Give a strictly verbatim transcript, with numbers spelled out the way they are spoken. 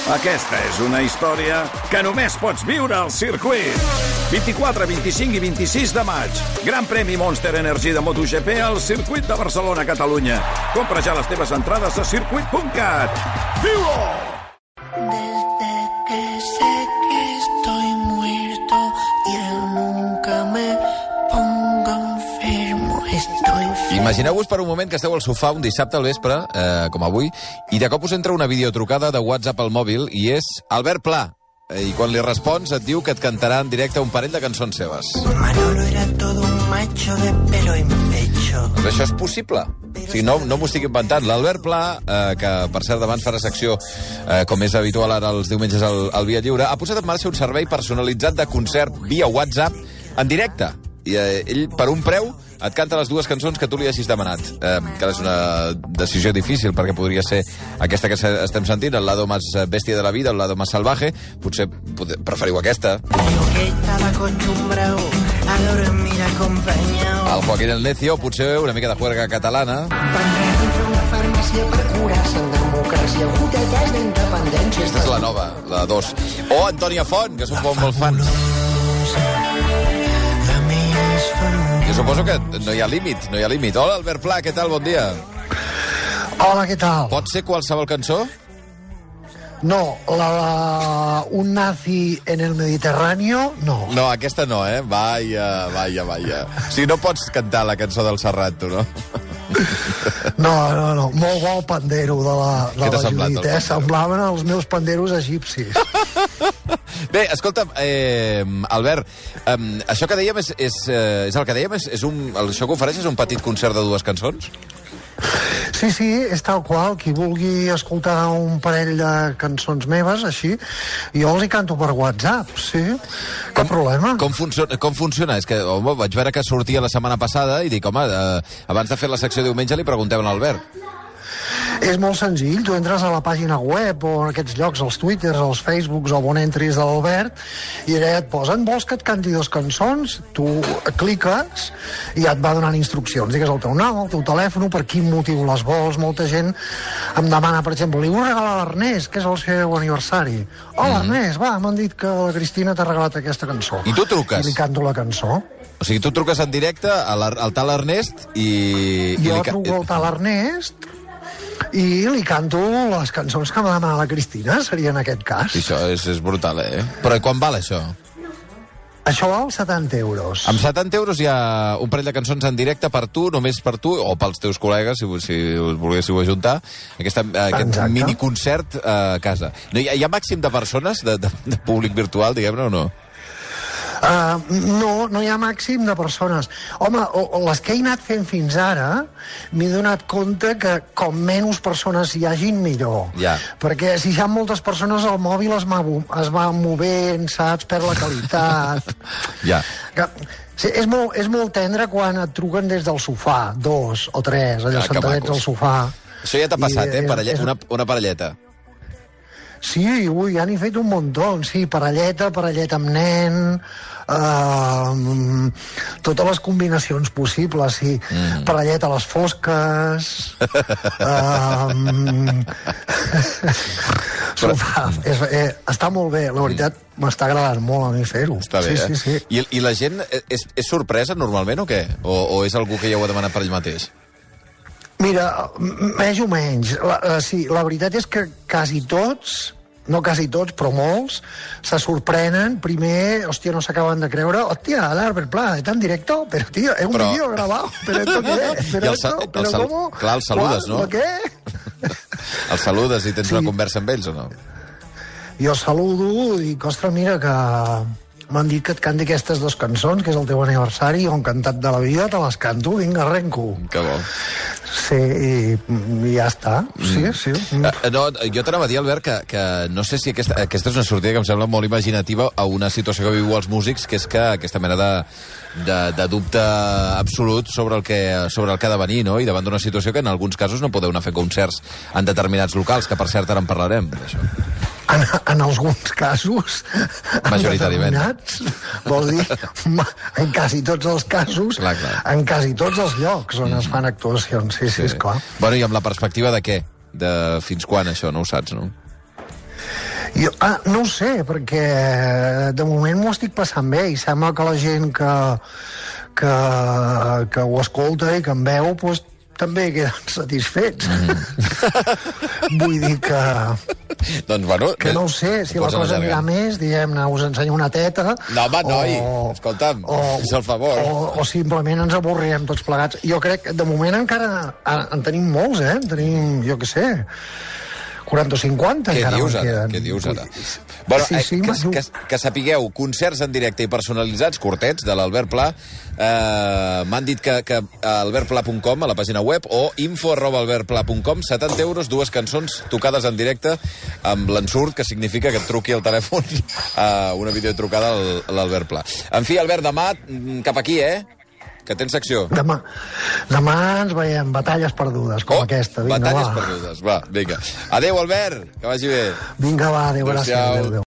Aquesta és una història que només pots viure al circuit. vint-i-quatre, vint-i-cinc i vint-i-sis de maig. Gran premi Monster Energy de MotoGP al circuit de Barcelona, Catalunya. Compra ja les teves entrades a circuit punt cat. Viu-ho! Desde que sé que estoy muerto y él nunca me ponga enfermo, estoy enfermo. Imagineu-vos per un moment que esteu al sofà un dissabte al vespre, eh, com avui, i de cop us entra una videotrucada de WhatsApp al mòbil i és Albert Pla. I quan li respons et diu que et cantarà en directe un parell de cançons seves. Manolo era todo un macho de pelo en pecho. Doncs això és possible. O sigui, no, no m'ho estic inventant. L'Albert Pla, eh, que per cert abans farà secció, eh, com és habitual ara els diumenges al, al Via Lliure, ha posat en marxa un servei personalitzat de concert via WhatsApp en directe. I eh, ell, per un preu, et canta les dues cançons que tu li hagis demanat. Eh, que és una decisió difícil, perquè podria ser aquesta que estem sentint, el lado más bestia de la vida, el lado más salvaje. Potser preferiu aquesta. Yo que estaba acostumbrado a dormir acompañado. El Joaquín el Necio, potser una mica de juerga catalana. Vendré dintre una farmàcia per curar-se en democràcia. Gotetes d'independència. Aquesta és la nova, la dos. O Antònia Font, que som molt fans. Jo suposo que no hi ha límit, no hi ha límit. Hola, Albert Pla, què tal? Bon dia. Hola, què tal? Pot ser qualsevol cançó? No, la, la, un nazi en el Mediterráneo, no. No, aquesta no, eh? Vaja, vaja, vaja. O sigui, no pots cantar la cançó del Serrat, tu, no? No, no, no. Molt bo el pandero de la, de Què t'ha la semblat, Judit, el eh? pandero? Semblaven els meus panderos egipcis. Bé, escolta, eh, Albert, eh, això que dèiem és, és, eh, és el que dèiem? És, és un, això que ofereix és un petit concert de dues cançons? Sí, sí, és tal qual. Qui vulgui escoltar un parell de cançons meves, així, jo els hi canto per WhatsApp, sí. Cap Com, problema. Com funciona? Com funciona? És que, home, vaig veure que sortia la setmana passada i dic, home, eh, abans de fer la secció diumenge li preguntem a l'Albert. És molt senzill, tu entres a la pàgina web o en aquests llocs, els Twitters, els Facebooks o on entris de l'Albert i allà et posen, vols que et canti dues cançons? Tu cliques i ja et va donant instruccions, digues el teu nom, el teu telèfon, per quin motiu les vols. Molta gent em demana, per exemple, li vull regalar a l'Ernest, que és el seu aniversari. Hola, mm-hmm. Ernest, va, m'han dit que la Cristina t'ha regalat aquesta cançó. I tu truques? I li canto la cançó. O sigui, tu truques en directe al tal Ernest i... Jo i li... truco al tal Ernest i li canto les cançons que m'ha demanat la Cristina, seria en aquest cas. I això és, és brutal, eh? Però quan val això? Això val setanta euros. Amb setanta euros hi ha un parell de cançons en directe per tu, només per tu, o pels teus col·legues, si, si us volguéssiu ajuntar, aquesta, aquest Exacte. miniconcert a casa. No, hi, ha, hi ha màxim de persones, de, de, de públic virtual, diguem-ne, o no? Uh, no, no hi ha màxim de persones. Home, o, o les que he anat fent fins ara, m'he donat compte que com menys persones hi hagin, millor. Ja. Perquè si hi ha moltes persones, el mòbil es va, es va movent, saps? Perd la qualitat. Ja. Que, sí, és, molt, és molt tendre quan et truquen des del sofà, dos o tres, allò Ah, que sentadets macos. al sofà. Això ja t'ha passat, I, eh? Parelle... és- Una, una parelleta. Sí, ui, ja n'he fet un muntó, sí, parelleta, parelleta amb nen, uh, totes les combinacions possibles, sí, mm. parelleta a les fosques, uh, sofà, és, eh, està molt bé, la veritat m'està agradant molt a mi fer-ho. Està bé, sí, eh? sí, sí. I, I la gent és, és sorpresa normalment o què? O, o és algú que ja ho ha demanat per ell mateix? Mira, m- més o menys. La, uh, sí, la veritat és que quasi tots, no quasi tots, però molts, se sorprenen. Primer, hòstia, no s'acaben de creure. Hòstia, l'Albert Pla, ¿está en directo? Pero, tío, es un Però- vídeo grabado. ¿Pero esto qué es? I ¿Pero el sa- esto? el ¿Pero sal- cómo? clar, el saludes, ¿Cuál? no? ¿Lo qué? Els saludes i tens Sí. una conversa amb ells o no? Jo saludo i dic, ostres, mira que m'han dit que et canti aquestes dues cançons, que és el teu aniversari, o encantat de la vida, te les canto, vinga, arrenco. Que bo. Sí, i, i ja està. Sí, sí. Uh, no, jo t'anava a dir, Albert, que, que no sé si aquesta, aquesta és una sortida que em sembla molt imaginativa a una situació que viu els músics, que és que aquesta mena de, de, de dubte absolut sobre el, que, sobre el que ha de venir, no? I davant d'una situació que en alguns casos no podeu anar a fer concerts en determinats locals, que per cert ara en parlarem, d'això. En, en alguns casos, Majoritàriament. determinats, vol dir, en quasi tots els casos, Clar, clar. en quasi tots els llocs on mm. es fan actuacions, sí, sí, sí, esclar. Bueno, i amb la perspectiva de què? De fins quan, això? No ho saps, no? Jo, ah, no ho sé, perquè de moment m'ho estic passant bé i sembla que la gent que, que, que ho escolta i que em veu pues, també queden satisfets. Mm. Vull dir que... Doncs, bueno... Que no ho sé, si la cosa anirà més, diguem-ne, us ensenyo una teta... No, home, noi, o, escolta'm, o, és el favor. O, o simplement ens avorrirem tots plegats. Jo crec que de moment encara en tenim molts, eh? En tenim, jo què sé... quaranta o cinquanta Què encara dius me'n ara? queden. Què dius ara? Bueno, sí, sí, eh, que, m'ajuda. que, que sapigueu, concerts en directe i personalitzats, curtets, de l'Albert Pla, eh, m'han dit que, que a albertpla punt com, a la pàgina web, o info arroba albertpla punt com, setanta euros, dues cançons tocades en directe, amb l'ensurt, que significa que et truqui al telèfon a una videotrucada a l'Albert Pla. En fi, Albert, demà cap aquí, eh? Que tens secció. Demà, demà ens veiem batalles perdudes, com oh, aquesta. Vinga, batalles va. perdudes, va, vinga. Adéu, Albert, que vagi bé. Vinga, va, adéu, gràcies. Adéu, adéu.